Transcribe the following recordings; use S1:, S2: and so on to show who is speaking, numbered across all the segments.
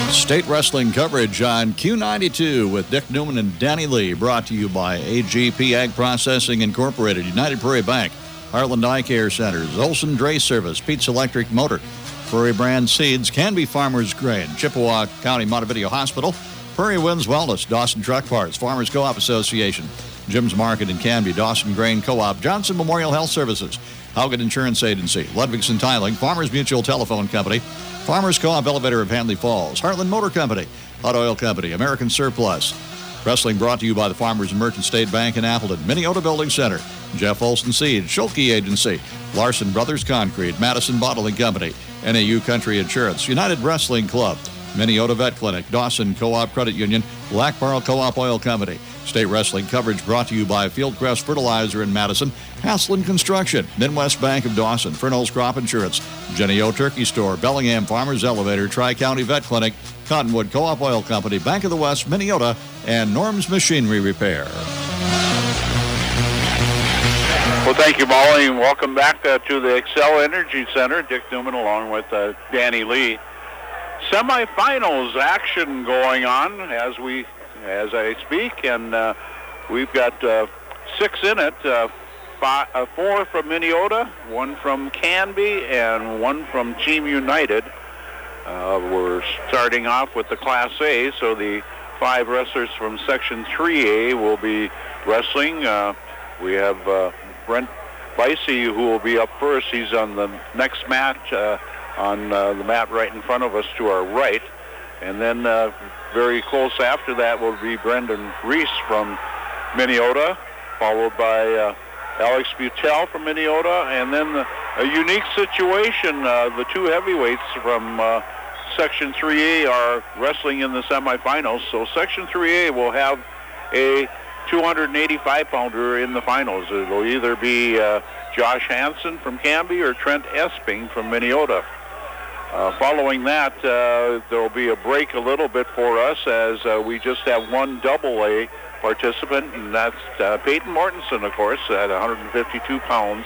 S1: State wrestling coverage on Q92 with Dick Newman and Danny Lee, brought to you by AGP Ag Processing Incorporated, United Prairie Bank, Heartland Eye Care Centers, Olson Dray Service, Pete's Electric Motor, Prairie Brand Seeds, Canby Farmers Grain, Chippewa County Montevideo Hospital, Prairie Winds Wellness, Dawson Truck Parts, Farmers Co-op Association, Jim's Market in Canby, Dawson Grain Co-op, Johnson Memorial Health Services, Haugen Insurance Agency, Ludwigson Tiling, Farmers Mutual Telephone Company, Farmers Co-op Elevator of Handley Falls, Heartland Motor Company, Hot Oil Company, American Surplus. Wrestling brought to you by the Farmers and Merchant State Bank in Appleton, Minneota Building Center, Jeff Olson Seed, Schulke Agency, Larson Brothers Concrete, Madison Bottling Company, NAU Country Insurance, United Wrestling Club, Minneota Vet Clinic, Dawson Co-op Credit Union, Black Barrel Co-op Oil Company. State wrestling coverage brought to you by Fieldcrest Fertilizer in Madison, Haslund Construction, Midwest Bank of Dawson, Fernald's Crop Insurance, Jenny O Turkey Store, Bellingham Farmers Elevator, Tri-County Vet Clinic, Cottonwood Co-op Oil Company, Bank of the West, Minneota, and Norm's Machinery Repair.
S2: Well, thank you, Molly, and welcome back to the Xcel Energy Center. Dick Newman along with Danny Lee. Semifinals action going on as I speak, and we've got 6 in it. 4 from Minneota, 1 from Canby, and 1 from Team United. We're starting off with the Class A, so the 5 wrestlers from Section 3A will be wrestling. We have Brent Vicey, who will be up first. He's on the next match on the mat right in front of us to our right. And then very close after that will be Brendan Reese from Minneota, followed by Alex Butel from Minneota. And then a unique situation, the 2 heavyweights from Section 3A are wrestling in the semifinals. So Section 3A will have a 285-pounder in the finals. It'll either be Josh Hansen from Canby or Trent Esping from Minneota. Following that, there'll be a break a little bit for us as we just have 1 AA participant, and that's Peyton Mortensen, of course, at 152 pounds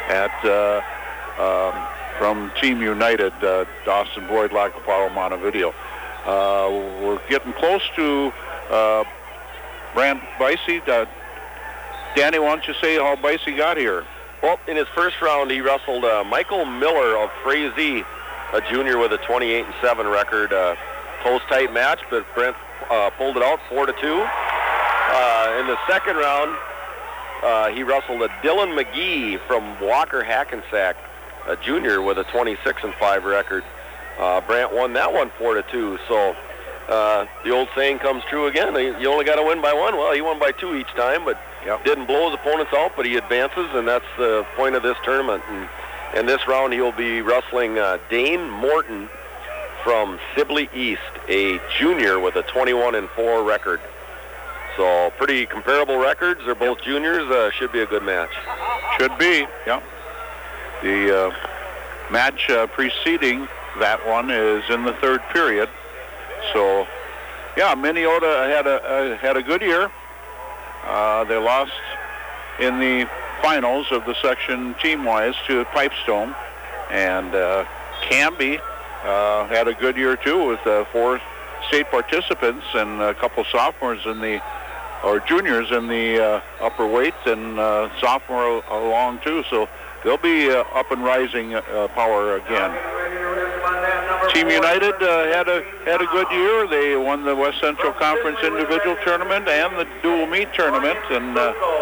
S2: from Team United, Dawson, Boyd, Lacaparo, Montevideo. We're getting close to Brant Vicey. Danny, why don't you say how Vicey got here?
S3: Well, in his first round, he wrestled Michael Miller of Frazee, a junior with a 28-7 record. Close, tight match, but Brent pulled it out 4-2. In the second round, he wrestled a Dylan McGee from Walker Hackensack, a junior with a 26-5 record. Brant won that one 4-2. So the old saying comes true again. You only got to win by 1. Well, he won by 2 each time, but didn't blow his opponents out, but he advances, and that's the point of this tournament. And in this round, he'll be wrestling Dane Morton from Sibley East, a junior with a 21-4 record. So pretty comparable records. They're both juniors. Should be a good match.
S2: Should be, yeah. The match preceding that one is in the 3rd period. So, yeah, Minneota had a good year. They lost in the finals of the section team-wise to Pipestone, and Canby had a good year too with 4 state participants and a couple sophomores juniors in the upper weight, and sophomore along too. So they'll be up and rising power again. Team United had a good year. They won the West Central Conference individual tournament and the dual meet tournament, and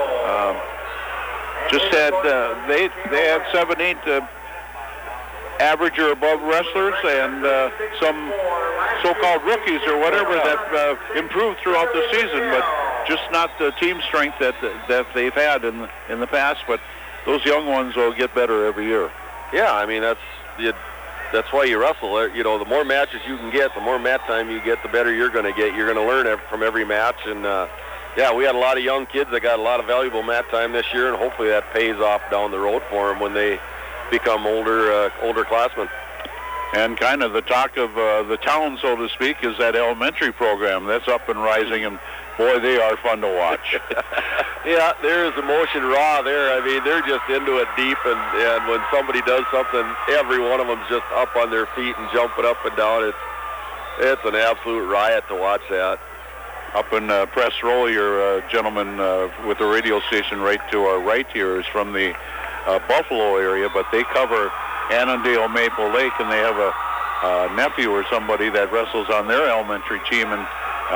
S2: just had they had 7-8 average or above wrestlers and some so-called rookies or whatever that improved throughout the season, but just not the team strength that they've had in the past. But those young ones will get better every year.
S3: Yeah, I mean that's why you wrestle. You know, the more matches you can get, the more mat time you get, the better you're going to get. You're going to learn from every match, and yeah, we had a lot of young kids that got a lot of valuable mat time this year, and hopefully that pays off down the road for them when they become older classmen.
S2: And kind of the talk of the town, so to speak, is that elementary program that's up and rising, and boy, they are fun to watch.
S3: Yeah, there's emotion raw there. I mean, they're just into it deep, and when somebody does something, every one of them's just up on their feet and jumping up and down. It's an absolute riot to watch that.
S2: Up in press row, your gentleman with the radio station right to our right here is from the Buffalo area, but they cover Annandale Maple Lake, and they have a nephew or somebody that wrestles on their elementary team. And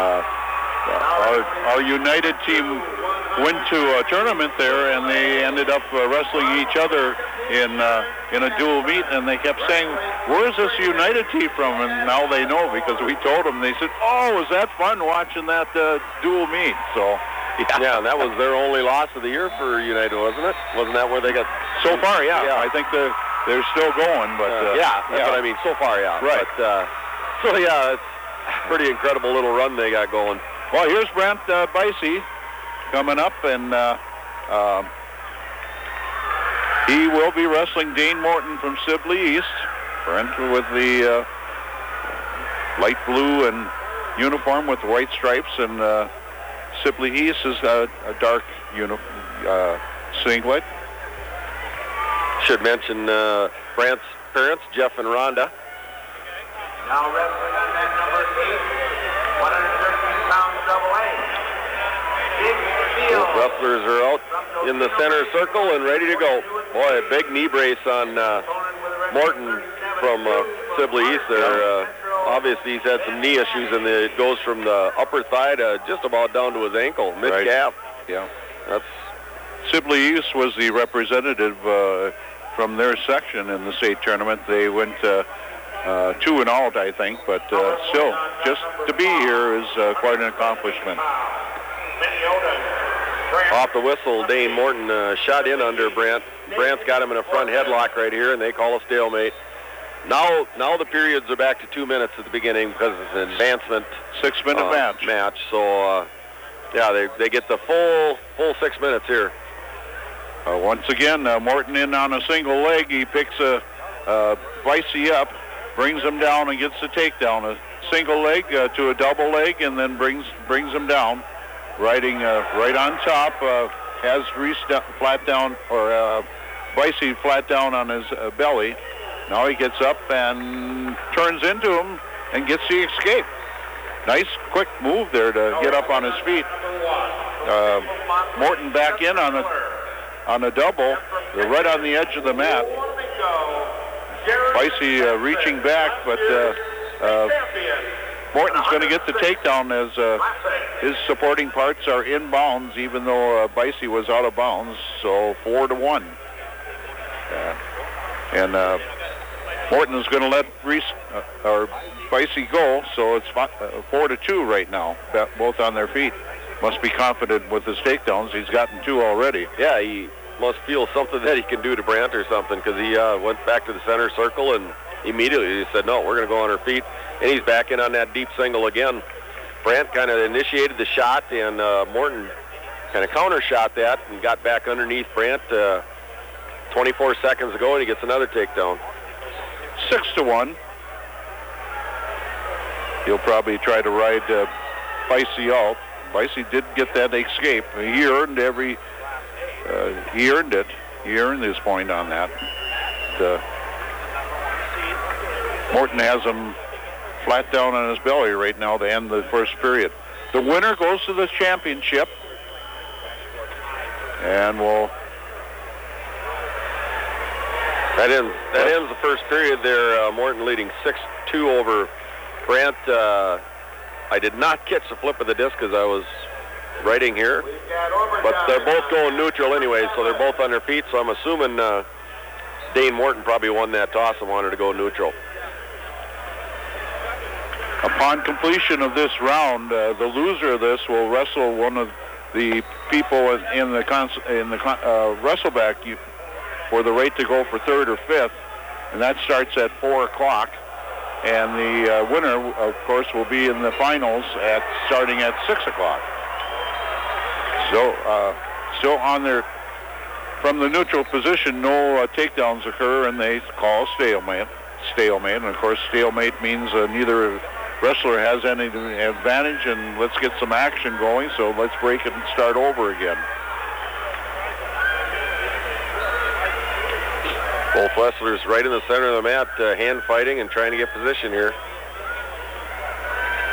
S2: our United team went to a tournament there, and they ended up wrestling each other in a dual meet, and they kept saying, "Where's this United team from?" And now they know because we told them. They said, "Oh, was that fun watching that dual meet?" So,
S3: yeah, and that was their only loss of the year for United, wasn't it? Wasn't that where they got?
S2: So far, yeah. I think they're still going, but
S3: that's what I mean. So far, yeah.
S2: Right.
S3: But, so yeah, it's a pretty incredible little run they got going.
S2: Well, here's Brent Bicey coming up, and he will be wrestling Dane Morton from Sibley East. Brent with the light blue and uniform with white stripes, and Sibley East is a dark singlet.
S3: Should mention Brant's parents, Jeff and Rhonda.
S4: Now wrestling on that number 8, 113 pounds double A. Big Steel.
S3: Both wrestlers are out in the center circle and ready to go. Boy, a big knee brace on Morton from Sibley East there. Obviously, he's had some knee issues, and it goes from the upper thigh to just about down to his ankle, mid-calf.
S2: Right. Yeah.
S3: That's
S2: Sibley East was the representative from their section in the state tournament. They went 2-0, I think, but still, just to be here is quite an accomplishment.
S3: Off the whistle, Dane Morton shot in under Brant. Brant's got him in a front headlock right here, and they call a stalemate. Now the periods are back to 2 minutes at the beginning because it's an advancement
S2: 6-minute
S3: match. So yeah, they get the full 6 minutes here.
S2: Once again, Morton in on a single leg. He picks Bicey up, brings him down, and gets the takedown. A single leg to a double leg, and then brings him down. Riding right on top, has Reese flat down, or Bicey flat down on his belly. Now he gets up and turns into him and gets the escape. Nice quick move there to get up on his feet. Morton back in on a double. They're right on the edge of the mat. Bicey reaching back, but Morton's going to get the takedown as his supporting parts are in bounds, even though Bicey was out of bounds. So 4-1. And Morton is going to let Bicey go, so it's 4-2 right now, both on their feet. Must be confident with his takedowns. He's gotten 2 already.
S3: Yeah, he must feel something that he can do to Brant or something, because he went back to the center circle and immediately he said, no, we're going to go on our feet. And he's back in on that deep single again. Brant kind of initiated the shot, and Morton kind of counter-shot that and got back underneath Brant 24 seconds ago, and he gets another takedown.
S2: 6-1. He'll probably try to ride Bicey out. Bicey did get that escape. He earned it. He earned his point on that. Morton has him flat down on his belly right now to end the first period. The winner goes to the championship, and
S3: that ends the first period there. Morton leading 6-2 over Brant. I did not catch the flip of the disc because I was writing here, but they're both going neutral anyway, so they're both on their feet. So I'm assuming Dane Morton probably won that toss and wanted to go neutral.
S2: Upon completion of this round, the loser of this will wrestle one of the people in the wrestleback for the right to go for third or fifth, and that starts at 4 o'clock. And the winner, of course, will be in the finals starting at 6 o'clock. So, still on their from the neutral position, no takedowns occur, and they call stalemate. And of course, stalemate means neither wrestler has any advantage, and let's get some action going. So let's break it and start over again. Both wrestlers right in the center of the mat, hand fighting and trying to get position here.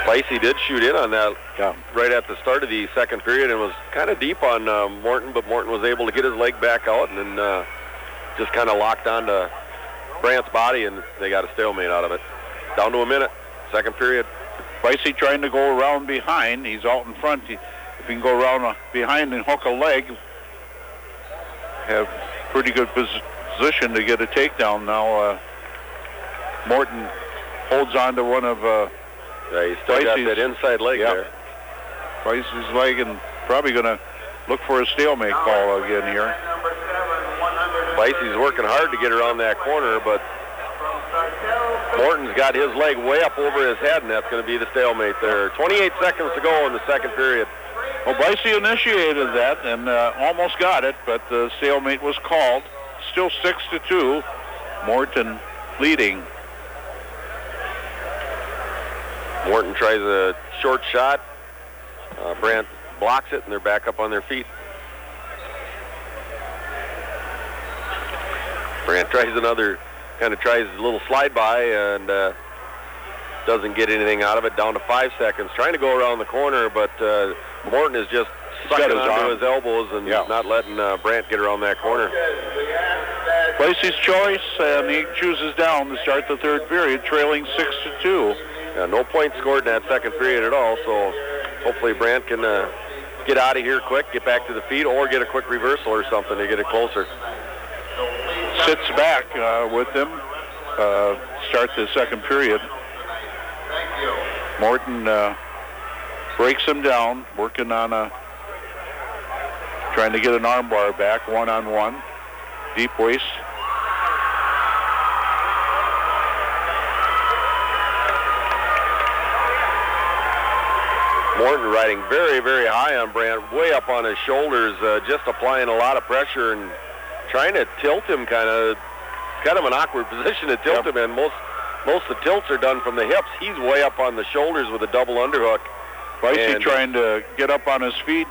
S3: Vicey did shoot in on that right at the start of the second period and was kind of deep on Morton, but Morton was able to get his leg back out and then just kind of locked onto Brant's body, and they got a stalemate out of it. Down to a minute, second period.
S2: Vicey trying to go around behind. He's out in front. If he can go around behind and hook a leg, have pretty good position to get a takedown now. Morton holds on to one of
S3: he's still got that inside leg there.
S2: Vicey's leg, and probably going to look for a stalemate call again here.
S3: Vicey's working hard to get around that corner, but Morton's got his leg way up over his head, and that's going to be the stalemate there. 28 seconds to go in the second period.
S2: Well, Vicey initiated that and almost got it, but the stalemate was called. Still 6-2. Morton leading.
S3: Morton tries a short shot. Brant blocks it, and they're back up on their feet. Brant tries a little slide by and doesn't get anything out of it. Down to 5 seconds. Trying to go around the corner, but Morton is just sucking onto his elbows and not letting Brant get around that corner.
S2: Vicey's choice, and he chooses down to start the third period, trailing 6-2.
S3: No points scored in that second period at all, so hopefully Brant can get out of here quick, get back to the feet, or get a quick reversal or something to get it closer.
S2: Sits back with him, start the second period. Morton breaks him down, working on trying to get an armbar back, one-on-one, deep waist.
S3: Morton riding very, very high on Brant, way up on his shoulders, just applying a lot of pressure and trying to tilt him, kind of an awkward position to tilt him in. Most of the tilts are done from the hips. He's way up on the shoulders with a double underhook.
S2: Vicey trying to get up on his feet,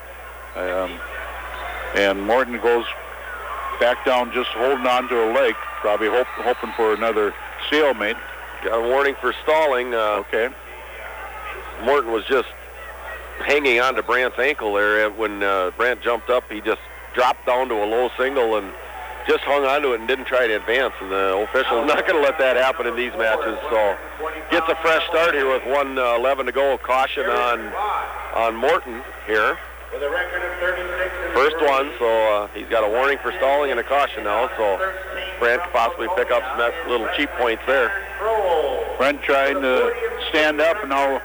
S2: and Morton goes back down, just holding on to a leg, probably hoping for another stalemate.
S3: Got a warning for stalling.
S2: Okay.
S3: Morton was just hanging on to Brant's ankle there. When Brant jumped up, he just dropped down to a low single and just hung onto it and didn't try to advance. And the official is not going to let that happen in these matches. So gets a fresh start here with 1:11 to go. Caution on Morton here. First one, so he's got a warning for stalling and a caution now. So Brant could possibly pick up some little cheap points there.
S2: Brent trying to stand up, and now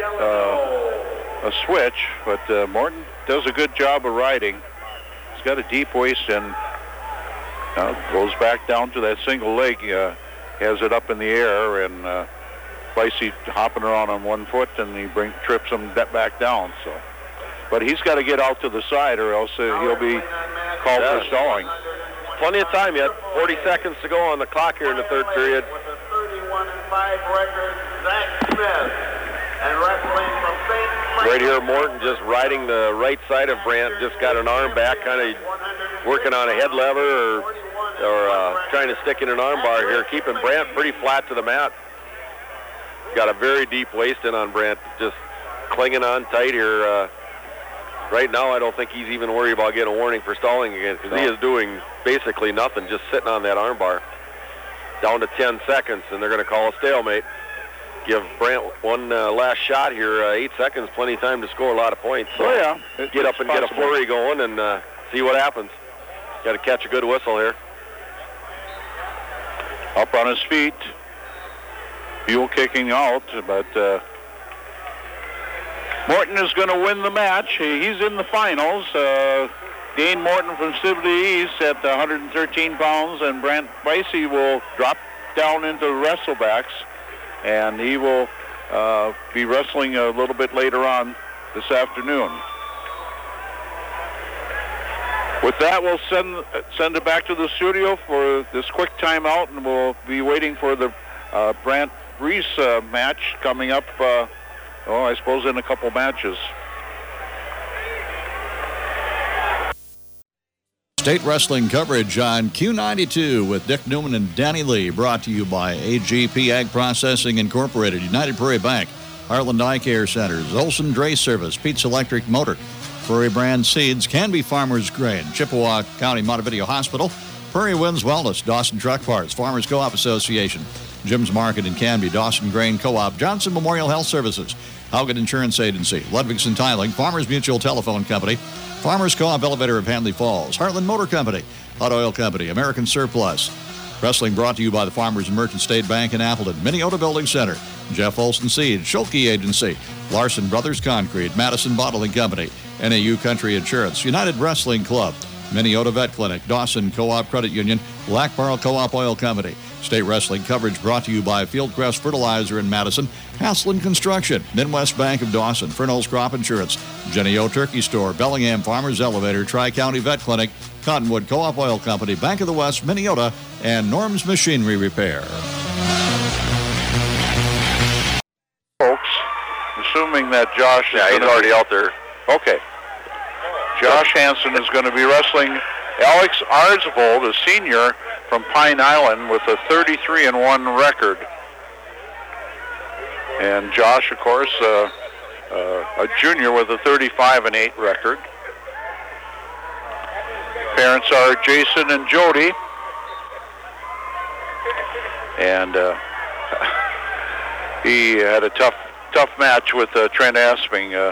S2: a switch, but Morton does a good job of riding. He's got a deep waist and goes back down to that single leg. Has it up in the air, and Vicey hopping around on one foot, and he trips him back down. So, but he's got to get out to the side, or else he'll be called for stalling.
S3: Plenty of time yet. 40 seconds to go on the clock here in the third period.
S4: 31-5 record, Zach Smith, and wrestling from St.
S3: Right here, Morton just riding the right side of Brant, just got an arm back, kind of working on a head lever or trying to stick in an arm bar here, keeping Brant pretty flat to the mat. Got a very deep waist in on Brant, just clinging on tight here. Right now, I don't think he's even worried about getting a warning for stalling again, because he is doing basically nothing, just sitting on that arm bar. Down to 10 seconds, and they're going to call a stalemate. Give Brant one last shot here. 8 seconds, plenty of time to score a lot of points. So get up and get a flurry going and see what happens. Got to catch a good whistle here.
S2: Up on his feet. Buell kicking out, but Morton is going to win the match. He's in the finals. Dane Morton from Sibley East at 113 pounds, and Brant Vicey will drop down into wrestlebacks, and he will be wrestling a little bit later on this afternoon. With that, we'll send it back to the studio for this quick timeout, and we'll be waiting for the Brant Reese match coming up, I suppose in a couple matches.
S1: State wrestling coverage on Q92 with Dick Newman and Danny Lee, brought to you by AGP Ag Processing Incorporated, United Prairie Bank, Heartland Eye Care Centers, Olson Dray Service, Pete's Electric Motor, Prairie Brand Seeds, Canby Farmers Grain, Chippewa County Montevideo Hospital, Prairie Winds Wellness, Dawson Truck Parts, Farmers Co-op Association, Jim's Market in Canby, Dawson Grain Co-op, Johnson Memorial Health Services, Haugen Insurance Agency, Ludwigson Tiling, Farmers Mutual Telephone Company, Farmers Co-op Elevator of Handley Falls, Heartland Motor Company, Hot Oil Company, American Surplus. Wrestling brought to you by the Farmers and Merchant State Bank in Appleton, Minneota Building Center, Jeff Olson Seed, Schulke Agency, Larson Brothers Concrete, Madison Bottling Company, NAU Country Insurance, United Wrestling Club, Minneota Vet Clinic, Dawson Co-op Credit Union, Lackbarrel Co-op Oil Company. State wrestling coverage brought to you by Fieldcrest Fertilizer in Madison, Haslund Construction, Midwest Bank of Dawson, Fernall's Crop Insurance, Jenny O Turkey Store, Bellingham Farmers Elevator, Tri-County Vet Clinic, Cottonwood Co-op Oil Company, Bank of the West, Minneota, and Norm's Machinery Repair.
S2: Folks, assuming that Josh is
S3: he's already out there.
S2: Okay. Josh Hansen is going to be wrestling Alex Arsvold, a senior from Pine Island, with a 33-1 record. And Josh, of course, a junior with a 35-8 record. Parents are Jason and Jody. And he had a tough match with Trent Asping.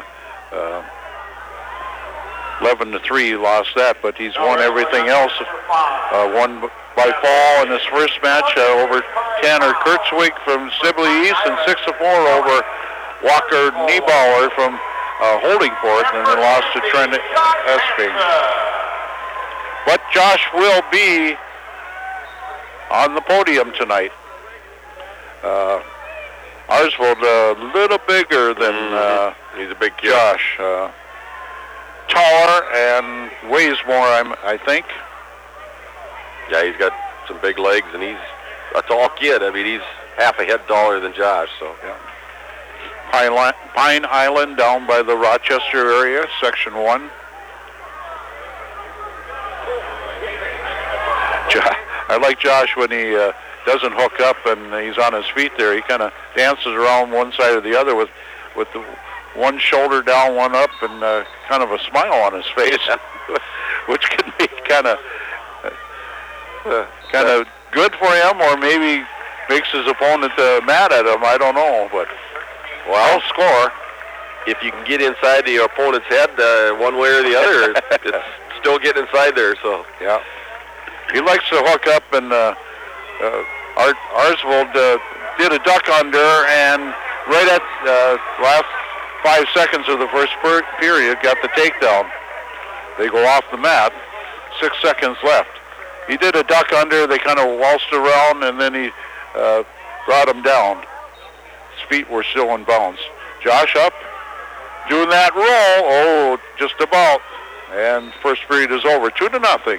S2: 11-3, he lost that, but he's won everything else. Won by fall in his first match over Tanner Kurtzwig from Sibley East, and 6-4 over Walker Niebauer from Holdingford, and then lost to Trent Esping. But Josh will be on the podium tonight. Arsvold a little bigger than
S3: he's a big kid.
S2: Josh. Taller and weighs more, I think.
S3: Yeah, he's got some big legs, and he's a tall kid. I mean, he's half a head taller than Josh. So
S2: yeah. Pine Island down by the Rochester area, Section 1. I like Josh when he doesn't hook up and he's on his feet there. He kind of dances around one side or the other with the one shoulder down, one up, and kind of a smile on his face, which can be kind of good for him, or maybe makes his opponent mad at him. I don't know, but I'll score.
S3: If you can get inside the opponent's head one way or the other, it's still getting inside there. So
S2: yeah, he likes to hook up, and Arsvold did a duck under, and right at last 5 seconds of the first period, got the takedown. They go off the mat. 6 seconds left. He did a duck under. They kind of waltzed around, and then he brought him down. His feet were still in bounds. Josh up, doing that roll. Oh, just about. And first period is over. 2-0.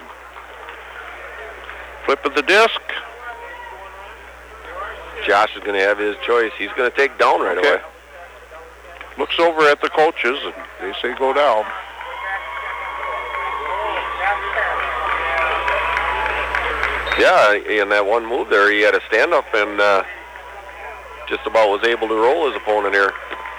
S2: Flip of the disc.
S3: Josh is going to have his choice. He's going to take down right away.
S2: Looks over at the coaches, and they say go down.
S3: Yeah, in that one move there, he had a stand-up and just about was able to roll his opponent here.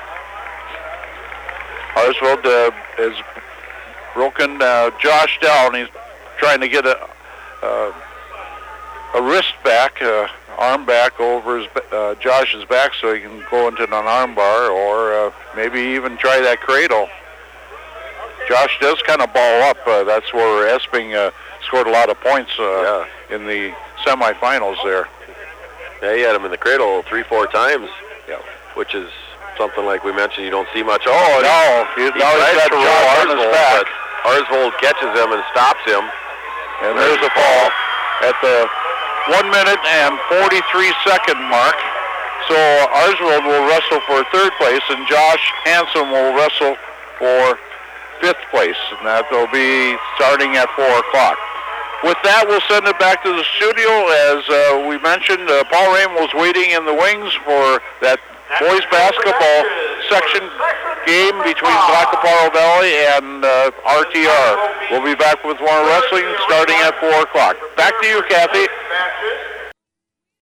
S2: Arsvold has broken Josh down. He's trying to get a wrist back, arm back over his Josh's back so he can go into an arm bar, or maybe even try that cradle. Josh does kind of ball up. That's where Esping scored a lot of points in the semifinals there.
S3: Yeah, he had him in the cradle 3-4 times, which is something like we mentioned you don't see much. Oh,
S2: no. He's got Josh on his back.
S3: Arsvold catches him and stops him.
S2: And there's a fall at the 1 minute and 43-second mark. So Arsvold will wrestle for third place, and Josh Hansen will wrestle for fifth place. And that will be starting at 4 o'clock. With that, we'll send it back to the studio. As we mentioned, Paul Raym was waiting in the wings for that boys basketball section game between Blackaparo Valley and RTR. We'll be back with more wrestling starting at 4 o'clock. Back to you, Kathy.